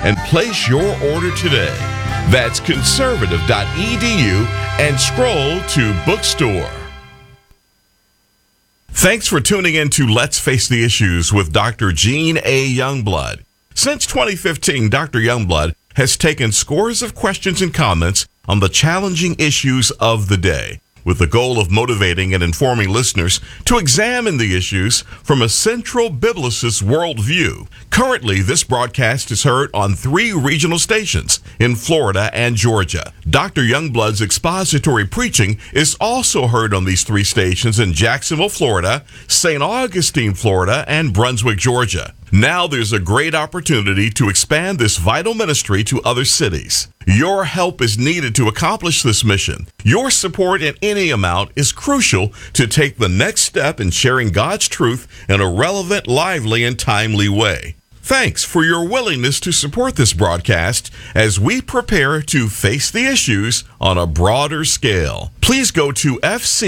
and place your order today. That's conservative.edu and scroll to bookstore. Thanks for tuning in to Let's Face the Issues with Dr. Gene A. Youngblood. Since 2015, Dr. Youngblood has taken scores of questions and comments on the challenging issues of the day, with the goal of motivating and informing listeners to examine the issues from a central biblicist worldview. Currently, this broadcast is heard on 3 regional stations in Florida and Georgia. Dr. Youngblood's expository preaching is also heard on these 3 stations in Jacksonville, Florida, St. Augustine, Florida, and Brunswick, Georgia. Now there's a great opportunity to expand this vital ministry to other cities. Your help is needed to accomplish this mission. Your support in any amount is crucial to take the next step in sharing God's truth in a relevant, lively, and timely way. Thanks for your willingness to support this broadcast as we prepare to face the issues on a broader scale. Please go to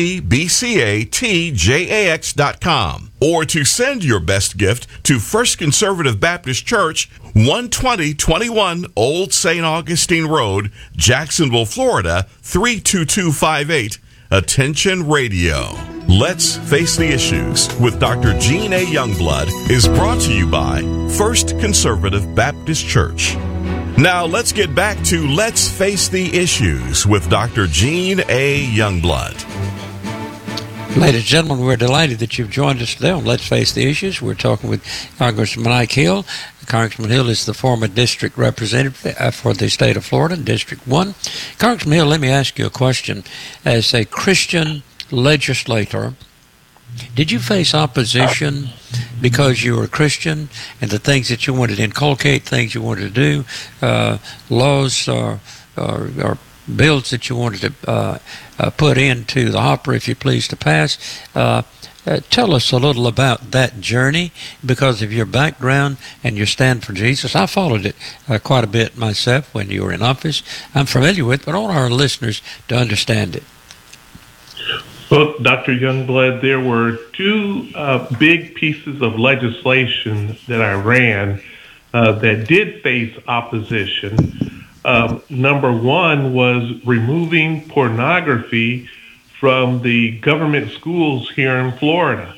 fcbcatjax.com or to send your best gift to First Conservative Baptist Church, 12021 Old St. Augustine Road, Jacksonville, Florida, 32258. Attention Radio. Let's Face the Issues with Dr. Gene A. Youngblood is brought to you by First Conservative Baptist Church. Now let's get back to Let's Face the Issues with Dr. Gene A. Youngblood. Ladies and gentlemen, we're delighted that you've joined us today on Let's Face the Issues. We're talking with Congressman Ike Hill. Congressman Hill is the former district representative for the state of Florida, District 1. Congressman Hill, let me ask you a question. As a Christian legislator, did you face opposition because you were a Christian and the things that you wanted to inculcate, things you wanted to do, laws or bills that you wanted to put into the hopper, if you please, to pass? Tell us a little about that journey because of your background and your stand for Jesus. I followed it quite a bit myself when you were in office. I'm familiar with it, but I want our listeners to understand it. Well, Dr. Youngblood, there were 2 big pieces of legislation that I ran that did face opposition. Number 1 was removing pornography from the government schools here in Florida.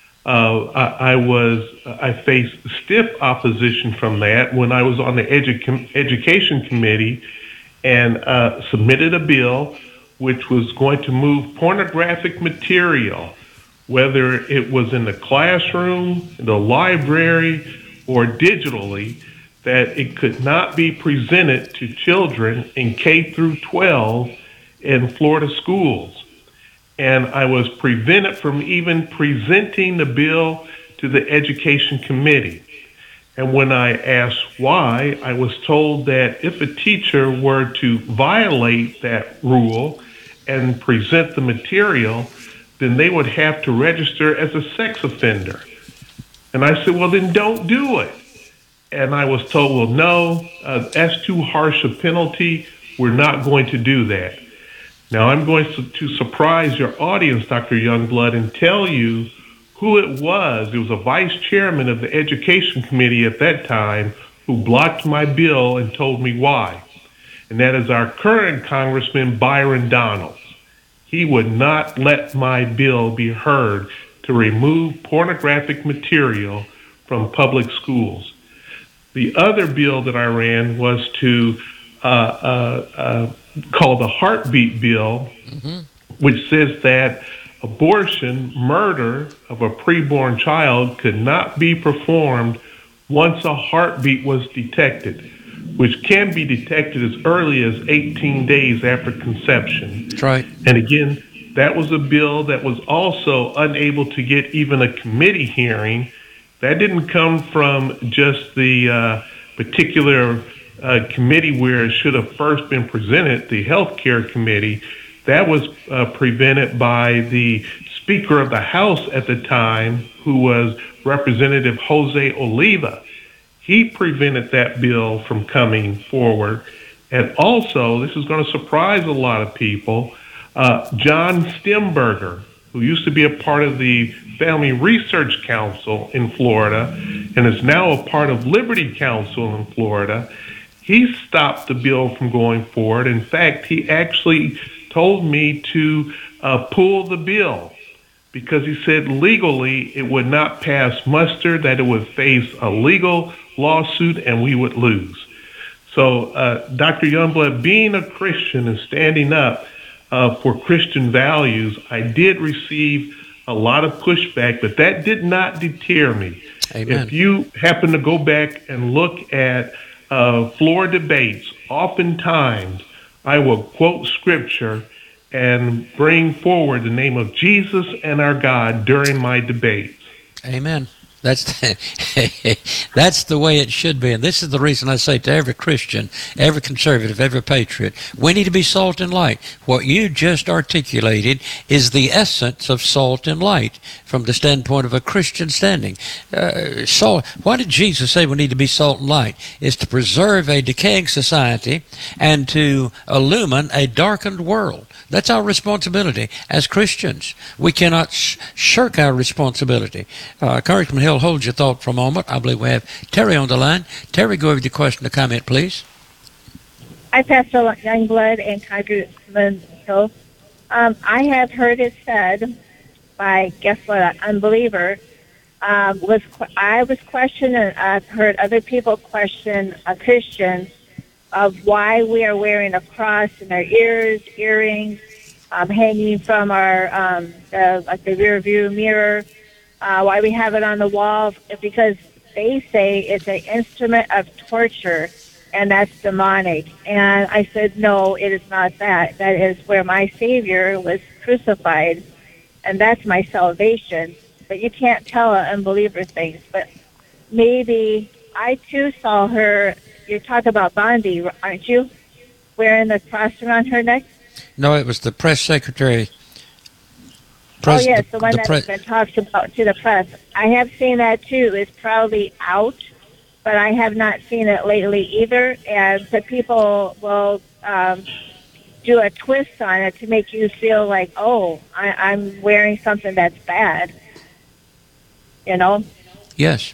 I faced stiff opposition from that when I was on the education committee and submitted a bill which was going to move pornographic material, whether it was in the classroom, the library, or digitally, that it could not be presented to children in K through 12 in Florida schools. And I was prevented from even presenting the bill to the Education Committee. And when I asked why, I was told that if a teacher were to violate that rule and present the material, then they would have to register as a sex offender. And I said, well, then don't do it. And I was told, well, no, that's too harsh a penalty. We're not going to do that. Now, I'm going to surprise your audience, Dr. Youngblood, and tell you who it was. It was a vice chairman of the Education Committee at that time who blocked my bill and told me why. And that is our current Congressman Byron Donalds. He would not let my bill be heard to remove pornographic material from public schools. The other bill that I ran was to called the Heartbeat Bill, which says that abortion, murder of a preborn child could not be performed once a heartbeat was detected, which can be detected as early as 18 days after conception. That's right. And again, that was a bill that was also unable to get even a committee hearing. That didn't come from just the particular committee where it should have first been presented, the Healthcare Committee. That was prevented by the Speaker of the House at the time, who was Representative Jose Oliva. He prevented that bill from coming forward. And also, this is going to surprise a lot of people, John Stemberger, who used to be a part of the Family Research Council in Florida and is now a part of Liberty Counsel in Florida, he stopped the bill from going forward. In fact, he actually told me to pull the bill because he said legally it would not pass muster, that it would face a legal lawsuit and we would lose. So, Dr. Youngblood, being a Christian and standing up for Christian values, I did receive a lot of pushback, but that did not deter me. Amen. If you happen to go back and look at floor debates, oftentimes I will quote scripture and bring forward the name of Jesus and our God during my debates. Amen. That's that's the way it should be. And this is the reason I say to every Christian, every conservative, every patriot, we need to be salt and light. What you just articulated is the essence of salt and light from the standpoint of a Christian standing. Salt. Why did Jesus say we need to be salt and light? It's to preserve a decaying society and to illumine a darkened world. That's our responsibility as Christians. We cannot shirk our responsibility. Congressman Hill, hold your thought for a moment. I believe we have Terry on the line. Terry, go over your question or comment, please. Hi, Pastor Youngblood and Congressman Hill. I have heard it said by, guess what, an unbeliever. I was questioned, and I've heard other people question a Christian of why we are wearing a cross in our ears, earrings, hanging from our the rear view mirror. Why we have it on the wall, because they say it's an instrument of torture, and that's demonic. And I said, no, it is not that. That is where my Savior was crucified, and that's my salvation. But you can't tell an unbeliever things. But maybe I, too, saw her. You're talking about Bondi, aren't you? Wearing the cross around her neck? No, it was the press secretary. Yes, the one that's been talked about to the press. I have seen that too. It's probably out, but I have not seen it lately either. And the people will do a twist on it to make you feel like, oh, I'm wearing something that's bad. You know? Yes.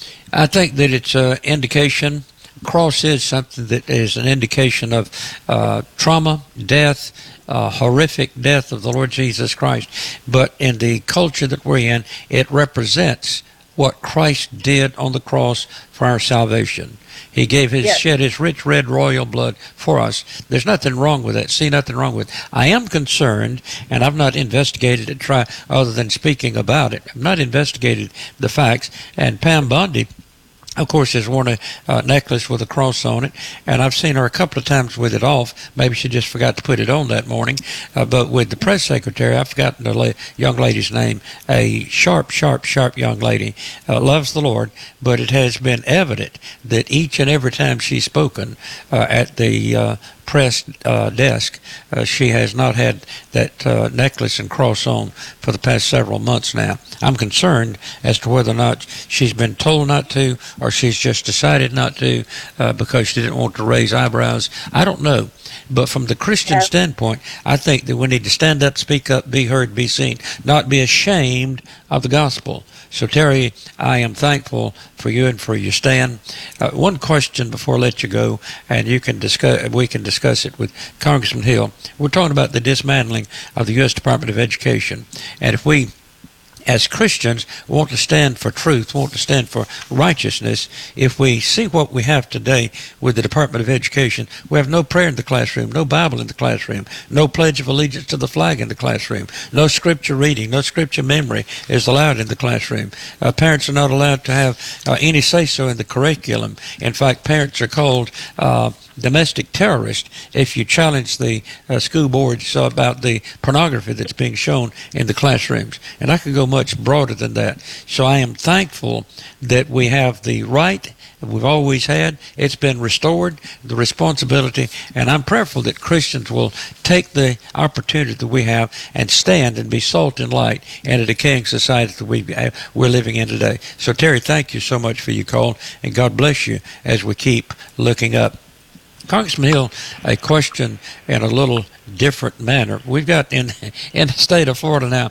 I think that it's an indication. Cross is something that is an indication of trauma, death, horrific death of the Lord Jesus Christ. But in the culture that we're in, it represents what Christ did on the cross for our salvation. He gave shed his rich red royal blood for us. There's nothing wrong with that. See, nothing wrong with it. I am concerned, and I've not investigated it other than speaking about it. I've not investigated the facts. And Pam Bondi, of course, has worn a necklace with a cross on it, and I've seen her a couple of times with it off. Maybe she just forgot to put it on that morning. But with the press secretary, I've forgotten the young lady's name, a sharp young lady, loves the Lord, but it has been evident that each and every time she's spoken at the press desk, she has not had that necklace and cross on for the past several months now. I'm concerned as to whether or not she's been told not to, or she's just decided not to because she didn't want to raise eyebrows. I don't know. But from the Christian standpoint, I think that we need to stand up, speak up, be heard, be seen, not be ashamed of the gospel. So, Terry, I am thankful for you and for your stand. One question before I let you go, and we can discuss it with Congressman Hill. We're talking about the dismantling of the U.S. Department of Education. And if we, as Christians, want to stand for truth, want to stand for righteousness, if we see what we have today with the Department of Education, we have no prayer in the classroom, no Bible in the classroom, no pledge of allegiance to the flag in the classroom, no scripture reading, no scripture memory is allowed in the classroom. Parents are not allowed to have any say-so in the curriculum. In fact, parents are called domestic terrorist if you challenge the school boards about the pornography that's being shown in the classrooms. And I could go much broader than that. So I am thankful that we have the right that we've always had. It's been restored, the responsibility, and I'm prayerful that Christians will take the opportunity that we have and stand and be salt and light in a decaying society that we're living in today. So Terry, thank you so much for your call, and God bless you as we keep looking up. Congressman Hill, a question in a little different manner. We've got in the state of Florida now,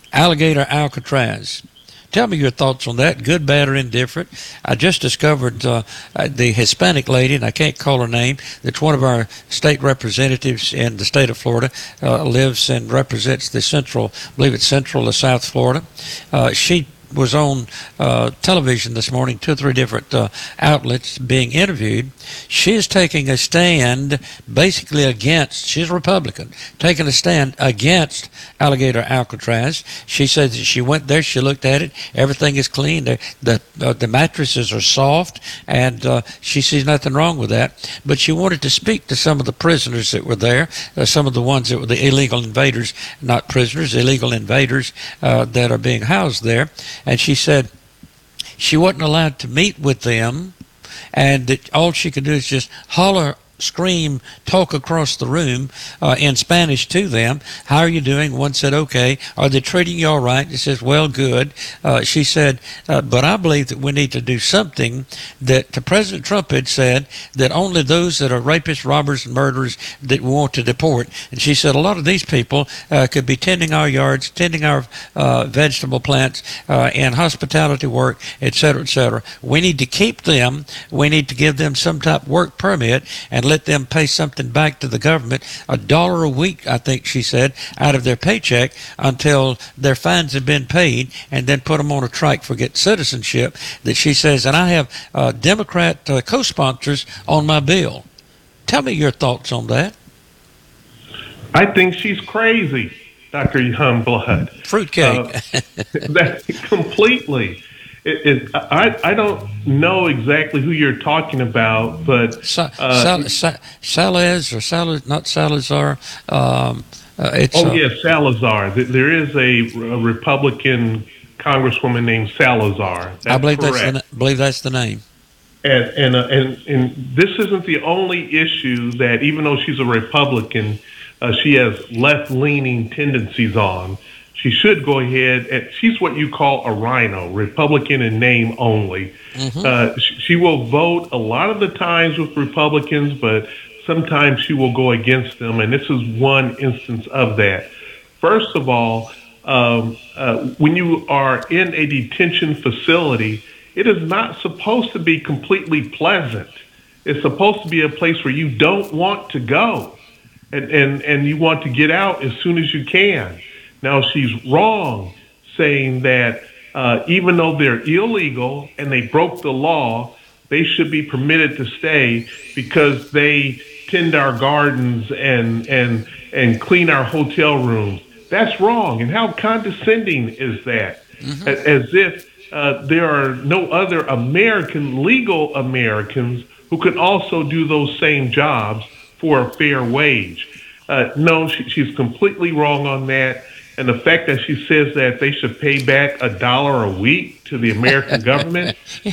Alligator Alcatraz. Tell me your thoughts on that, good, bad, or indifferent. I just discovered the Hispanic lady, and I can't call her name, that's one of our state representatives in the state of Florida, lives and represents the central, I believe it's central to South Florida. She was on television this morning, 2 or 3 different outlets being interviewed. She is taking a stand basically against, she's a Republican, taking a stand against Alligator Alcatraz. She said that she went there, she looked at it, everything is clean, the mattresses are soft, and she sees nothing wrong with that. But she wanted to speak to some of the prisoners that were there, some of the ones that were the illegal invaders, not prisoners, illegal invaders that are being housed there. And she said she wasn't allowed to meet with them, and that all she could do is just holler, scream, talk across the room in Spanish to them. How are you doing? One said, okay. Are they treating you all right? He says, well, good. She said, but I believe that we need to do something that President Trump had said, that only those that are rapists, robbers, and murderers that we want to deport. And she said a lot of these people could be tending our yards, tending our vegetable plants, and hospitality work, et cetera, et cetera. We need to keep them. We need to give them some type of work permit and let them pay something back to the government, $1 a week, I think she said, out of their paycheck until their fines have been paid, and then put them on a trike for get citizenship. That she says, and I have Democrat co-sponsors on my bill. Tell me your thoughts on that. I think she's crazy, Dr. Youngblood. Fruitcake. That completely. I don't know exactly who you're talking about, but Salaz or not Salazar. Salazar. There is a Republican Congresswoman named Salazar. That's I believe correct. believe that's the name. And this isn't the only issue that, even though she's a Republican, she has left-leaning tendencies on. She should go ahead, and she's what you call a rhino, Republican in name only. Mm-hmm. She will vote a lot of the times with Republicans, but sometimes she will go against them, and this is one instance of that. First of all, when you are in a detention facility, it is not supposed to be completely pleasant. It's supposed to be a place where you don't want to go, and you want to get out as soon as you can. Now, she's wrong saying that even though they're illegal and they broke the law, they should be permitted to stay because they tend our gardens and clean our hotel rooms. That's wrong. And how condescending is that? Mm-hmm. As if there are no other legal Americans who can also do those same jobs for a fair wage. No, she's completely wrong on that. And the fact that she says that they should pay back $1 a week to the American government,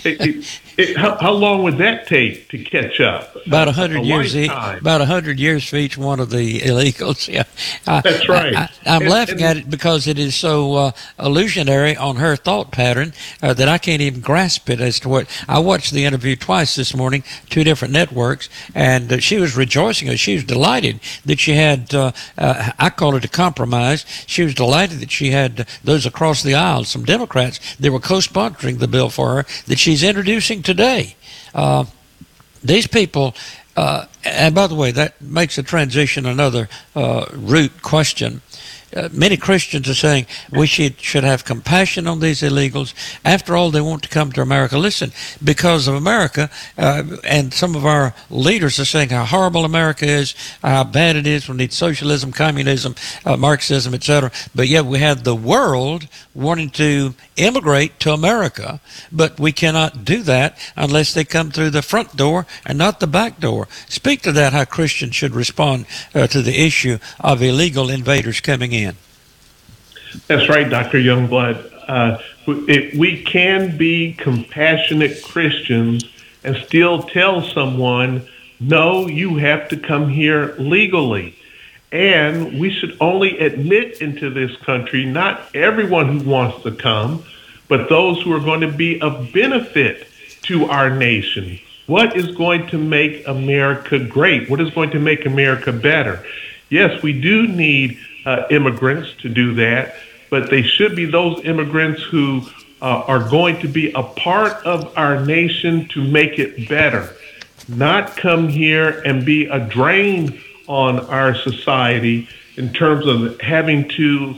how long would that take to catch up? About 100 years. About 100 years for each one of the illegals. Yeah, that's right. I'm laughing at it because it is so illusionary on her thought pattern that I can't even grasp it as to what. I watched the interview twice this morning, 2 different networks, and she was rejoicing. She was delighted that she had. I call it a compromise. She was delighted that she had those across the aisle, some Democrats that were co-sponsoring the bill for her that she's introducing today. These people, and by the way, that makes a transition another root question. Many Christians are saying we should have compassion on these illegals. After all, they want to come to America. Listen, because of America, and some of our leaders are saying how horrible America is, how bad it is. We need socialism, communism, Marxism, etc. But yet we have the world wanting to immigrate to America, but we cannot do that unless they come through the front door and not the back door. Speak to that, how Christians should respond to the issue of illegal invaders coming in. That's right, Dr. Youngblood. We can be compassionate Christians and still tell someone, no, you have to come here legally. And we should only admit into this country not everyone who wants to come, but those who are going to be of benefit to our nation. What is going to make America great? What is going to make America better? Yes, we do need immigrants to do that, but they should be those immigrants who are going to be a part of our nation to make it better, not come here and be a drain on our society in terms of having to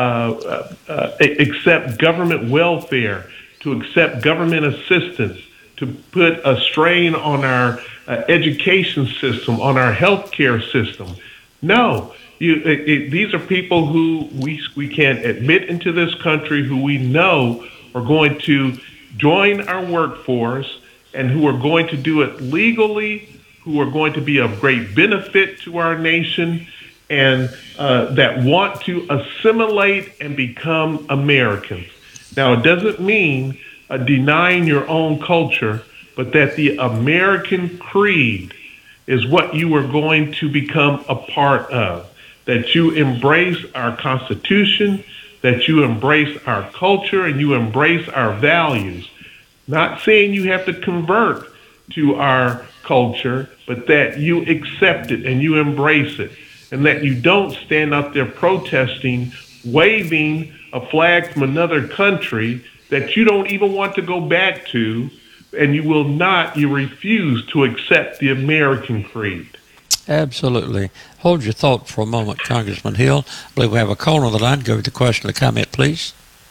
accept government welfare, to accept government assistance, to put a strain on our education system, on our healthcare system. No, these are people who we can admit into this country, who we know are going to join our workforce and who are going to do it legally, who are going to be of great benefit to our nation, and that want to assimilate and become Americans. Now, it doesn't mean denying your own culture, but that the American creed is what you are going to become a part of, that you embrace our Constitution, that you embrace our culture, and you embrace our values. Not saying you have to convert to our culture, but that you accept it and you embrace it, and that you don't stand up there protesting, waving a flag from another country that you don't even want to go back to, and you refuse to accept the American creed. Absolutely. Hold your thought for a moment, Congressman Hill. I believe we have a caller on the line. Go with the question or comment, please.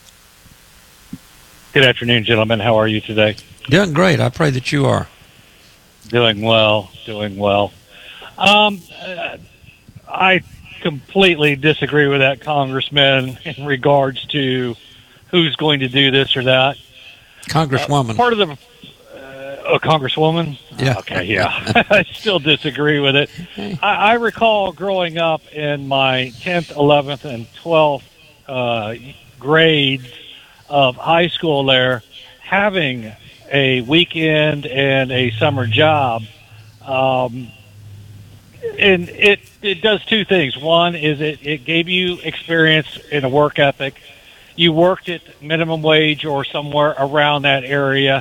Good afternoon, gentlemen. How are you today? Doing great. I pray that you are. Doing well. I completely disagree with that congressman in regards to who's going to do this or that. Congresswoman. Part of the Congresswoman? Yeah. Okay, yeah. I still disagree with it. I recall growing up in my 10th, 11th, and 12th grades of high school there, having a weekend and a summer job. And it does two things. One is it gave you experience in a work ethic. You worked at minimum wage or somewhere around that area.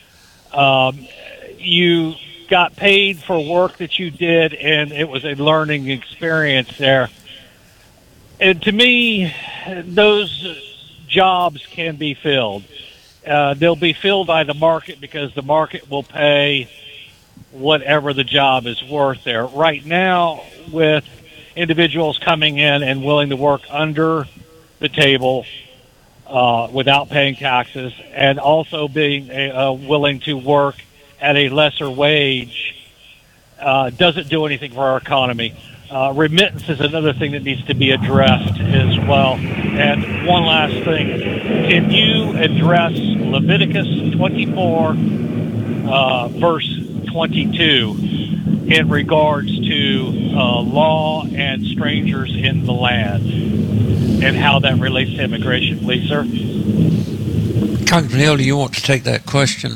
You got paid for work that you did, and it was a learning experience there. And to me, those jobs can be filled. They'll be filled by the market because the market will pay whatever the job is worth there. Right now, with individuals coming in and willing to work under the table without paying taxes, and also being willing to work at a lesser wage, doesn't do anything for our economy. Remittance is another thing that needs to be addressed as well. And one last thing, can you address Leviticus 24, verse 22 in regards to law and strangers in the land and how that relates to immigration, please, sir? Congressman Hill, do you want to take that question?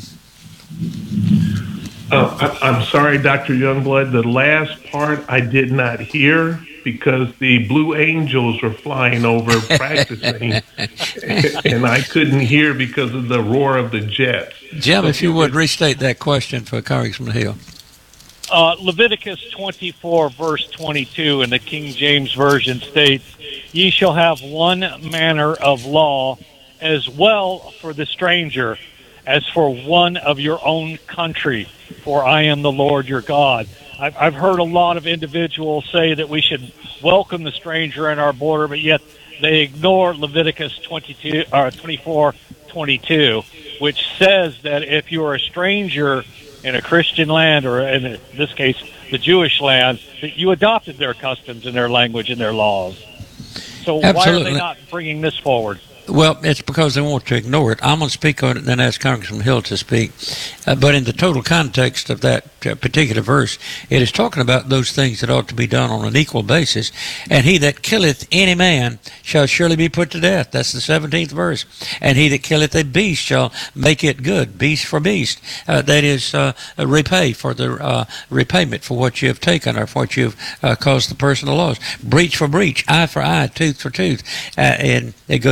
I'm sorry, Dr. Youngblood. The last part I did not hear because the Blue Angels were flying over practicing, and I couldn't hear because of the roar of the jets. Jim, if you would restate that question for Congressman Hill. Leviticus 24, verse 22 in the King James Version states, "Ye shall have one manner of law as well for the stranger as for one of your own country, for I am the Lord your God." I've heard a lot of individuals say that we should welcome the stranger in our border, but yet they ignore Leviticus 24:22, which says that if you're a stranger in a Christian land, or in this case, the Jewish land, that you adopted their customs and their language and their laws. So Why are they not bringing this forward? Well, it's because they want to ignore it. I'm going to speak on it and then ask Congressman Hill to speak. But in the total context of that particular verse, it is talking about those things that ought to be done on an equal basis. And he that killeth any man shall surely be put to death. That's the 17th verse. And he that killeth a beast shall make it good, beast for beast. That is, repay for the repayment for what you have taken or for what you have caused the person to lose. Breach for breach, eye for eye, tooth for tooth. And it goes further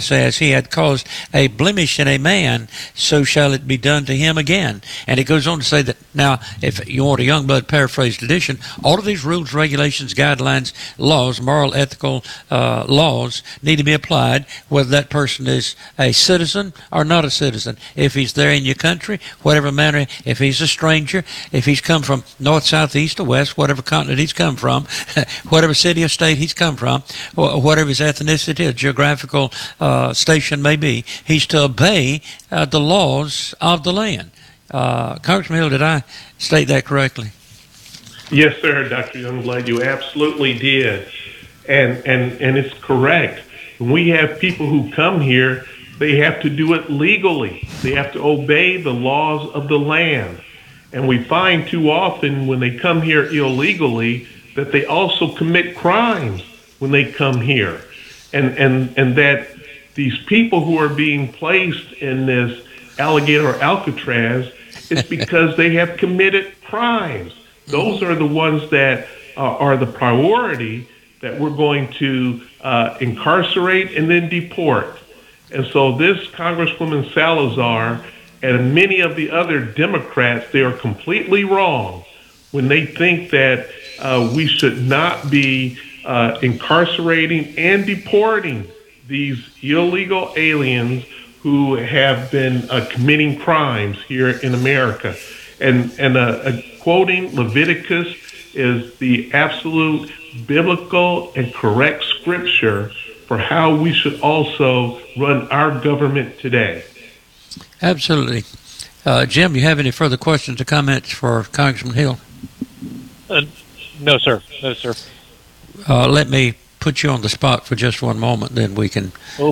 say, as he had caused a blemish in a man, so shall it be done to him again. And it goes on to say that, now, if you want a Youngblood paraphrased edition, all of these rules, regulations, guidelines, laws, moral, ethical laws need to be applied whether that person is a citizen or not a citizen. If he's there in your country, whatever manner, if he's a stranger, if he's come from north, south, east, or west, whatever continent he's come from, whatever city or state he's come from, or whatever his ethnicity or geographical station may be, he's to obey the laws of the land. Congressman Hill, did I state that correctly? Yes, sir, Dr. Youngblood, you absolutely did. And it's correct. When we have people who come here, they have to do it legally. They have to obey the laws of the land. And we find too often when they come here illegally that they also commit crimes when they come here. And that these people who are being placed in this Alligator or Alcatraz, it's because they have committed crimes. Those are the ones that are the priority that we're going to incarcerate and then deport. And so this Congresswoman Salazar and many of the other Democrats, they are completely wrong when they think that we should not be incarcerating and deporting these illegal aliens who have been committing crimes here in America. And quoting Leviticus is the absolute biblical and correct scripture for how we should also run our government today. Absolutely. Jim, you have any further questions or comments for Congressman Hill? No, sir. No, sir. Let me put you on the spot for just one moment, then we can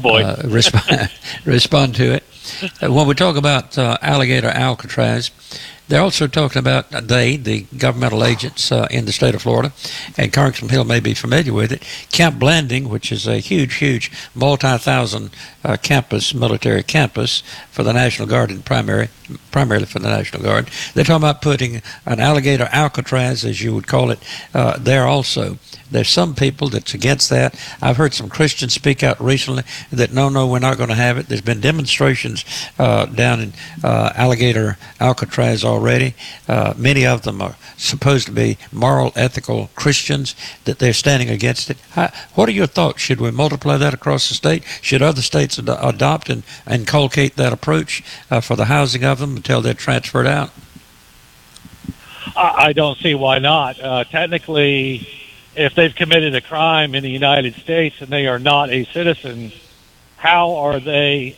respond to it. When we talk about Alligator Alcatraz, they're also talking about the governmental agents in the state of Florida, and Congressman Hill may be familiar with it, Camp Blanding, which is a huge multi-thousand campus, military campus for the National Guard, and primarily for the National Guard. They're talking about putting an Alligator Alcatraz, as you would call it, there also. There's some people that's against that. I've heard some Christians speak out recently that no, we're not going to have it. There's been demonstrations down in Alligator Alcatraz already. Many of them are supposed to be moral, ethical Christians, that they're standing against it. What are your thoughts? Should we multiply that across the state? Should other states adopt and inculcate that approach for the housing of them until they're transferred out? I don't see why not. Technically, if they've committed a crime in the United States and they are not a citizen, how are they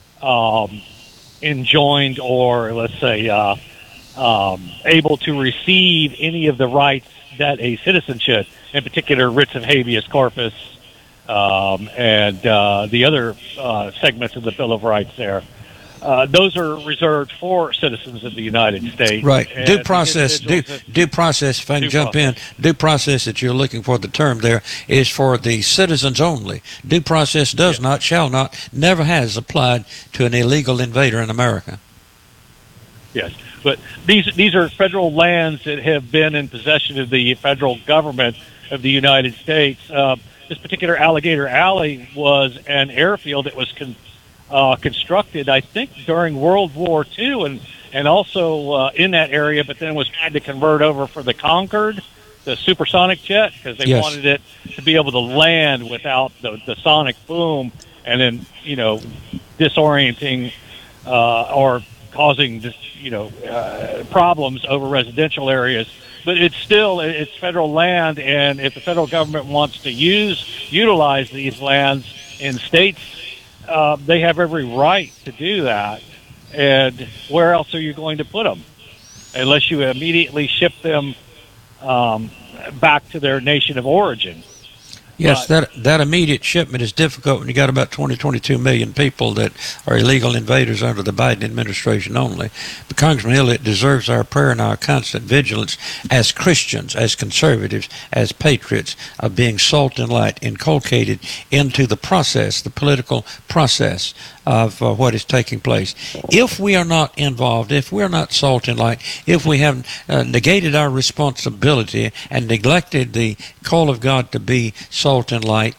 enjoined or, let's say, able to receive any of the rights that a citizen should, in particular writs of habeas corpus and the other segments of the Bill of Rights there? Those are reserved for citizens of the United States. Right. Due process, if I can jump in, due process that you're looking for, the term there, is for the citizens only. Due process does not, shall not, never has applied to an illegal invader in America. Yes. But these are federal lands that have been in possession of the federal government of the United States. This particular Alligator Alley was an airfield that was constructed, I think, during World War II and also in that area, but then was had to convert over for the Concorde, the supersonic jet, because they wanted it to be able to land without the sonic boom and then, disorienting or causing, problems over residential areas. But it's federal land, and if the federal government wants to utilize these lands in states, they have every right to do that. And where else are you going to put them? Unless you immediately ship them back to their nation of origin. Yes, that immediate shipment is difficult when you got about 22 million people that are illegal invaders under the Biden administration only. But Congressman Hill, it deserves our prayer and our constant vigilance as Christians, as conservatives, as patriots, of being salt and light inculcated into the process, the political process of what is taking place. If we are not involved, if we are not salt and light, if we have negated our responsibility and neglected the call of God to be salt and light,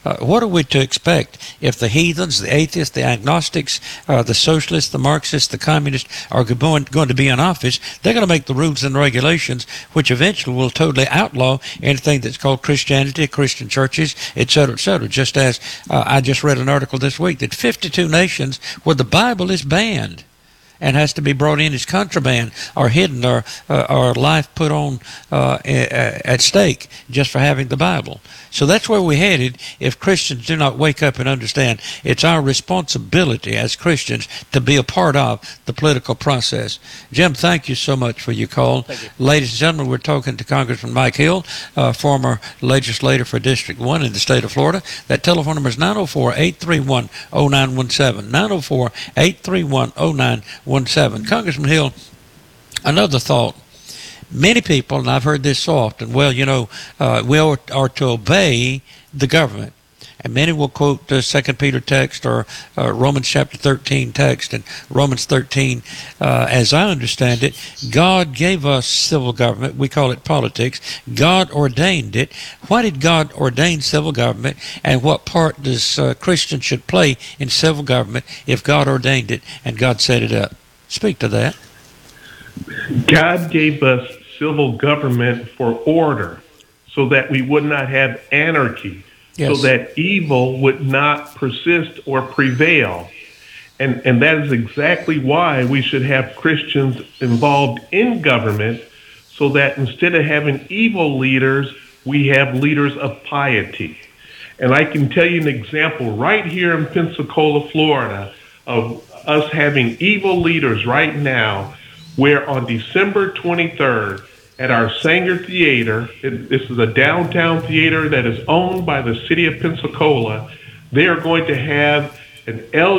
What are we to expect if the heathens, the atheists, the agnostics, the socialists, the Marxists, the communists are going to be in office? They're going to make the rules and regulations which eventually will totally outlaw anything that's called Christianity, Christian churches, et cetera, just as I just read an article this week that 52 nations where the Bible is banned and has to be brought in as contraband or hidden or life put on at stake just for having the Bible. So that's where we're headed if Christians do not wake up and understand it's our responsibility as Christians to be a part of the political process. Jim, thank you so much for your call. Thank you. Ladies and gentlemen, we're talking to Congressman Mike Hill, former legislator for District 1 in the state of Florida. That telephone number is 904-831-0917, 904-831-0917. Congressman Hill, another thought. Many people, and I've heard this so often, well, we are to obey the government. And many will quote the 2 Peter text or Romans chapter 13 text. And Romans 13, as I understand it, God gave us civil government. We call it politics. God ordained it. Why did God ordain civil government? And what part does Christians should play in civil government if God ordained it and God set it up? Speak to that. God gave us civil government for order so that we would not have anarchy, Yes. so that evil would not persist or prevail. And that is exactly why we should have Christians involved in government, so that instead of having evil leaders, we have leaders of piety. And I can tell you an example right here in Pensacola, Florida, of us having evil leaders right now, where on December 23rd at our Sanger Theater, this is a downtown theater that is owned by the city of Pensacola, they are going to have an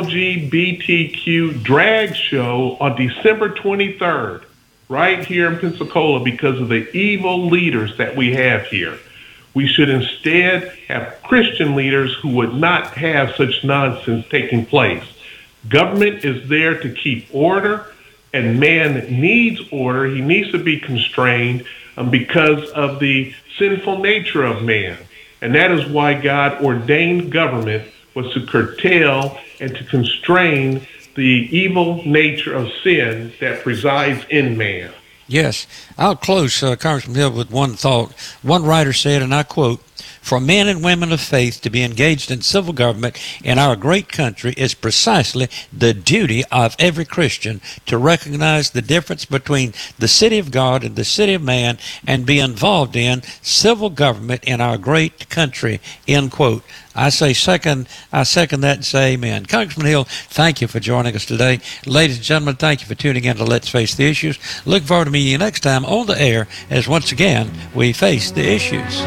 LGBTQ drag show on December 23rd, right here in Pensacola, because of the evil leaders that we have here. We should instead have Christian leaders who would not have such nonsense taking place. Government is there to keep order, and man needs order. He needs to be constrained because of the sinful nature of man. And that is why God ordained government, was to curtail and to constrain the evil nature of sin that resides in man. Yes. I'll close, Congressman Hill, with one thought. One writer said, and I quote, "For men and women of faith to be engaged in civil government in our great country is precisely the duty of every Christian to recognize the difference between the city of God and the city of man and be involved in civil government in our great country," end quote. I second that and say amen. Congressman Hill, thank you for joining us today. Ladies and gentlemen, thank you for tuning in to Let's Face the Issues. Look forward to meeting you next time on the air as once again we face the issues.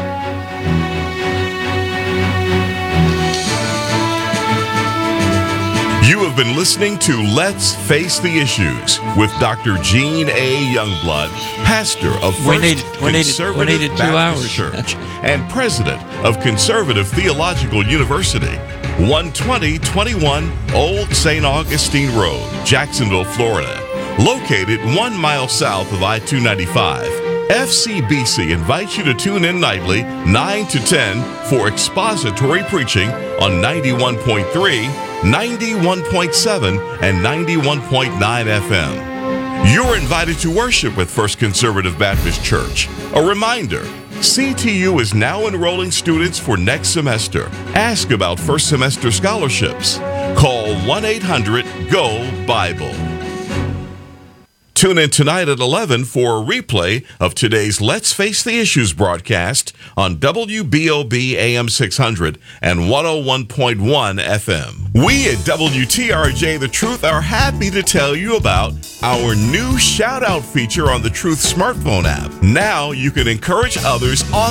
You have been listening to Let's Face the Issues with Dr. Gene A. Youngblood, pastor of First Conservative Baptist Church and president of Conservative Theological University, 12021 Old St. Augustine Road, Jacksonville, Florida. Located 1 mile south of I-295, FCBC invites you to tune in nightly 9 to 10 for expository preaching on 91.3, 91.7, and 91.9 FM. You're invited to worship with First Conservative Baptist Church. A reminder, CTU is now enrolling students for next semester. Ask about first semester scholarships. Call 1-800-GO-BIBLE. Tune in tonight at 11 for a replay of today's Let's Face the Issues broadcast on WBOB AM 600 and 101.1 FM. We at WTRJ The Truth are happy to tell you about our new shout-out feature on the Truth smartphone app. Now you can encourage others on